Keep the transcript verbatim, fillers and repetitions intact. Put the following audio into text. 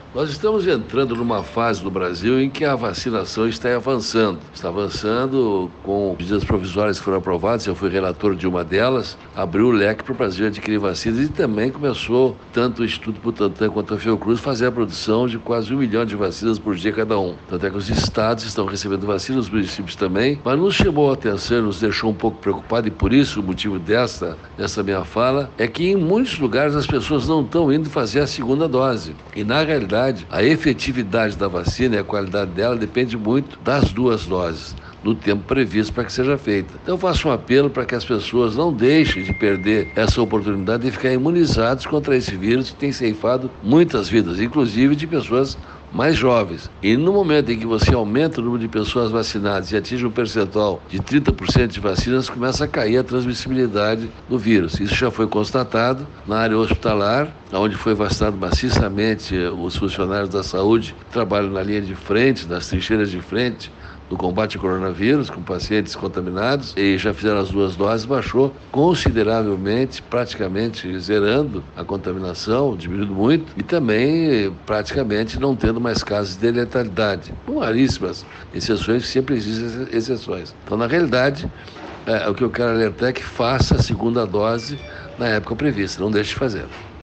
Nós estamos entrando numa fase no Brasil em que a vacinação está avançando. Está avançando com medidas provisórias que foram aprovadas, eu fui relator de uma delas, abriu o leque para o Brasil adquirir vacinas e também começou, tanto o Instituto Butantan quanto a Fiocruz, fazer a produção de quase um milhão de vacinas por dia cada um. Tanto é que os estados estão recebendo vacinas, os municípios também, mas nos chamou a atenção, nos deixou um pouco preocupados e por isso o motivo dessa, dessa minha fala é que em muitos lugares as pessoas não estão indo fazer a segunda dose. E na realidade, a efetividade da vacina e a qualidade dela depende muito das duas doses, no tempo previsto para que seja feita. Então eu faço um apelo para que as pessoas não deixem de perder essa oportunidade de ficar imunizados contra esse vírus que tem ceifado muitas vidas, inclusive de pessoas mais jovens. E no momento em que você aumenta o número de pessoas vacinadas e atinge um percentual de trinta por cento de vacinas, começa a cair a transmissibilidade do vírus. Isso já foi constatado na área hospitalar, onde foi vacinado maciçamente os funcionários da saúde que trabalham na linha de frente, nas trincheiras de frente, do combate ao coronavírus, com pacientes contaminados, e já fizeram as duas doses, baixou consideravelmente, praticamente zerando a contaminação, diminuindo muito, e também praticamente não tendo mais casos de letalidade. Com raríssimas exceções, sempre existem exceções. Então, na realidade, é, o que eu quero alertar é que faça a segunda dose na época prevista, não deixe de fazer.